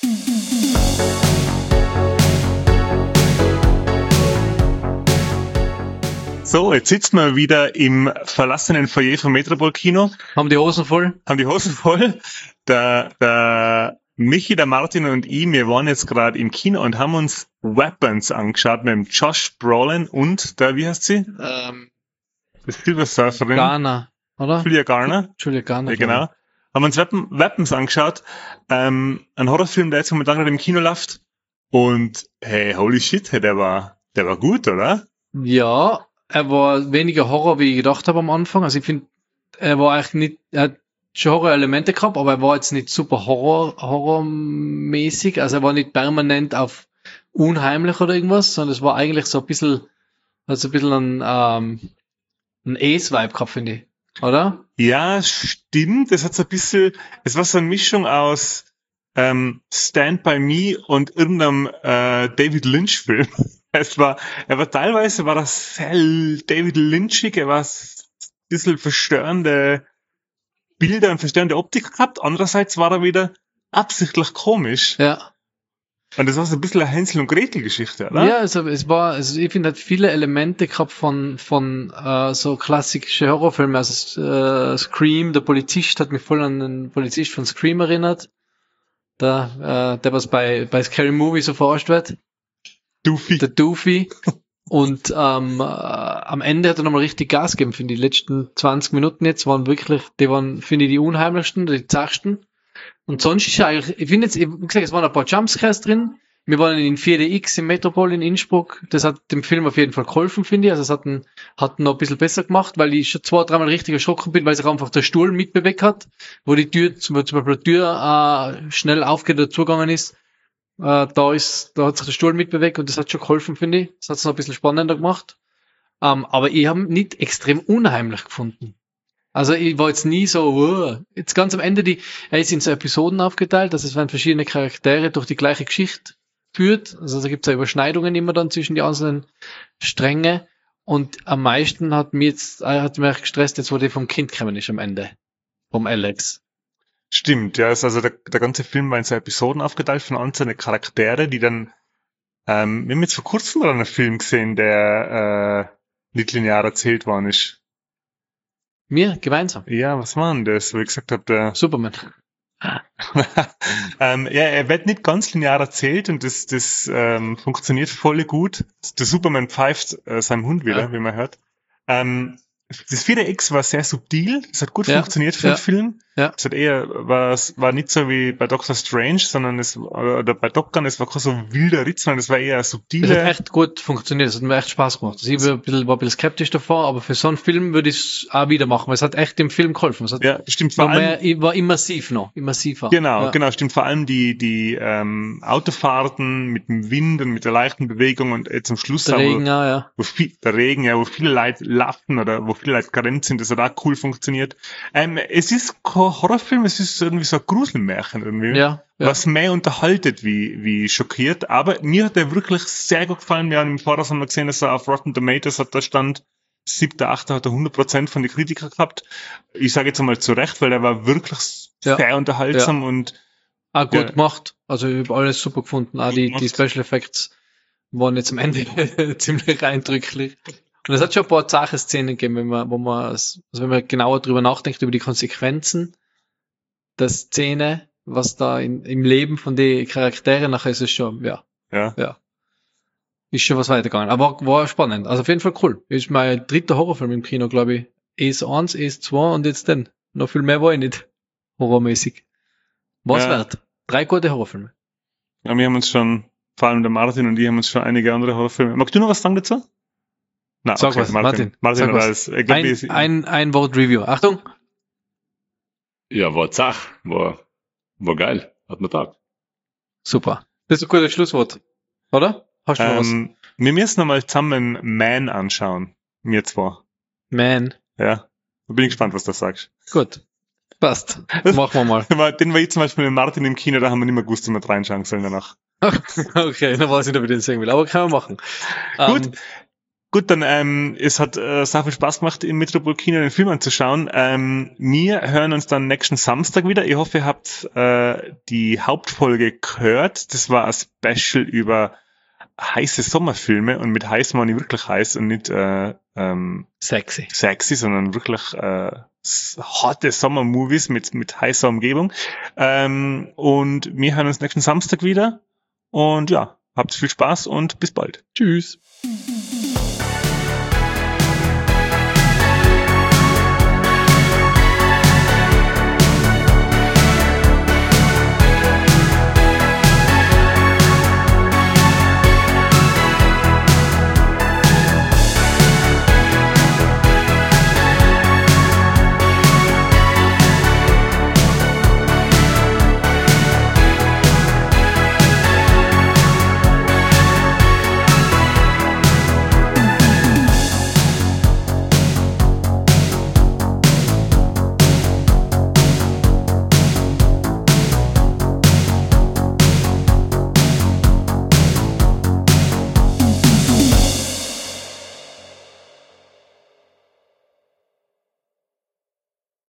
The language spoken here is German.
So, jetzt sitzen wir wieder im verlassenen Foyer vom Metropol-Kino. Haben die Hosen voll? Der Michi, der Martin und ich, wir waren jetzt gerade im Kino und haben uns Weapons angeschaut mit dem Josh Brolin und der, wie heißt sie? Die Silversurferin. Garner, oder? Julia Garner. Ja, genau. Haben uns Weapons angeschaut. Ein Horrorfilm, der jetzt momentan gerade im Kino läuft. Und hey, holy shit, der war gut, oder? Ja, er war weniger Horror, wie ich gedacht habe am Anfang. Also ich finde, er war eigentlich nicht, er hat schon Horror-Elemente gehabt, aber er war jetzt nicht super horrormäßig. Also er war nicht permanent auf unheimlich oder irgendwas, sondern es war eigentlich so ein bisschen ein Ace-Vibe gehabt, finde ich. Oder? Ja, stimmt. Es war so eine Mischung aus Stand By Me und irgendeinem David Lynch-Film. Teilweise war das sehr David Lynchig, er war ein bisschen verstörende Bilder und verstörende Optik gehabt. Andererseits war er wieder absichtlich komisch. Ja. Und das war so ein bisschen eine Hänsel- und Gretel-Geschichte, oder? Ja, also ich finde, hat viele Elemente gehabt von so klassische Horrorfilme. Also Scream, der Polizist hat mich voll an den Polizist von Scream erinnert. Der was bei Scary Movie so verarscht wird. Der Doofy. Und am Ende hat er nochmal richtig Gas gegeben, finde ich. Die letzten 20 Minuten jetzt waren, finde ich, die unheimlichsten, die zachsten. Und sonst ist eigentlich, ich finde jetzt, wie gesagt, es waren ein paar Jumpscares drin. Wir waren in 4DX im Metropol in Innsbruck. Das hat dem Film auf jeden Fall geholfen, finde ich. Also es hat ihn noch ein bisschen besser gemacht, weil ich schon 2-3 Mal richtig erschrocken bin, weil sich einfach der Stuhl mitbewegt hat, wo die Tür, zum Beispiel die Tür schnell aufgeht oder zugegangen ist. Da hat sich der Stuhl mitbewegt und das hat schon geholfen, finde ich. Das hat es noch ein bisschen spannender gemacht. Aber ich habe nicht extrem unheimlich gefunden. Also ich war jetzt nie so, jetzt ganz am Ende, er ist in so Episoden aufgeteilt, dass es werden verschiedene Charaktere durch die gleiche Geschichte führt. Also da gibt es ja Überschneidungen immer dann zwischen die einzelnen Stränge. Und am meisten hat mich gestresst, jetzt wo die vom Kind gekommen ist am Ende. Vom Alex. Stimmt, ja, also der ganze Film war in so Episoden aufgeteilt von einzelnen Charaktere, die dann, wir haben jetzt vor kurzem mal einen Film gesehen, der nicht linear erzählt worden ist. Wir gemeinsam? Ja, was war denn das, wo ich gesagt habe, der Superman. ja, er wird nicht ganz linear erzählt und das funktioniert voll gut. Der Superman pfeift seinem Hund wieder, wie man hört. Das 4DX war sehr subtil, das hat gut funktioniert für den Film. Ja. Es hat war nicht so wie bei Doctor Strange, sondern oder bei Top Gun, es war kein so wilder Ritz, sondern es war eher subtil. Das hat echt gut funktioniert, das hat mir echt Spaß gemacht. Also ich war ein bisschen skeptisch davor, aber für so einen Film würde ich es auch wieder machen, weil es hat echt dem Film geholfen. Ja, stimmt. War immersiver. Genau, stimmt. Vor allem die Autofahrten mit dem Wind und mit der leichten Bewegung und zum Schluss der Regen, wo viele Leute lachen oder wo viele Leute gerannt sind, das hat auch cool funktioniert. Es ist kein Horrorfilm, es ist irgendwie so ein Gruselmärchen irgendwie. Ja. Was mehr unterhaltet wie schockiert. Aber mir hat der wirklich sehr gut gefallen. Wir haben im Voraus gesehen, dass er auf Rotten Tomatoes hat, da stand 7.8. hat er 100% von den Kritikern gehabt. Ich sage jetzt einmal zu Recht, weil er war wirklich sehr unterhaltsam und auch gut gemacht. Also ich habe alles super gefunden. Auch die Special Effects waren jetzt am Ende ziemlich eindrücklich. Und es hat schon ein paar zache Szenen gegeben, wenn man genauer drüber nachdenkt, über die Konsequenzen der Szene, was da im Leben von den Charakteren nachher ist es schon, ja. Ist schon was weitergegangen. Aber war spannend. Also auf jeden Fall cool. Ist mein 3. Horrorfilm im Kino, glaube ich. Es 1, Es 2 und jetzt dann. Noch viel mehr war ich nicht. Horrormäßig. Was wert? 3 gute Horrorfilme. Ja, wir haben uns schon, vor allem der Martin und ich haben uns schon einige andere Horrorfilme. Magst du noch was sagen dazu? Na, sag okay, was, Martin. Martin sag was. Ein Wort Review. Achtung! Ja, war zach. War geil. Hat mir taugt. Super. Das ist ein gutes Schlusswort. Oder? Hast du noch was? Wir müssen nochmal zusammen Man anschauen. Mir zwar. Man? Ja. Da bin ich gespannt, was du sagst. Gut. Passt. Machen wir mal. Den war ich zum Beispiel mit Martin im Kino, da haben wir nicht mehr gewusst, wie wir reinschauen sollen danach. Okay, dann weiß ich nicht, ob ich den sehen will. Aber können wir machen. Gut. Gut, dann es hat sehr viel Spaß gemacht, im Metropol-Kino den Film anzuschauen. Wir hören uns dann nächsten Samstag wieder. Ich hoffe, ihr habt die Hauptfolge gehört. Das war ein Special über heiße Sommerfilme und mit heiß meine ich wirklich heiß und nicht sexy, sondern wirklich harte Sommermovies mit heißer Umgebung. Und wir hören uns nächsten Samstag wieder und ja, habt viel Spaß und bis bald. Tschüss.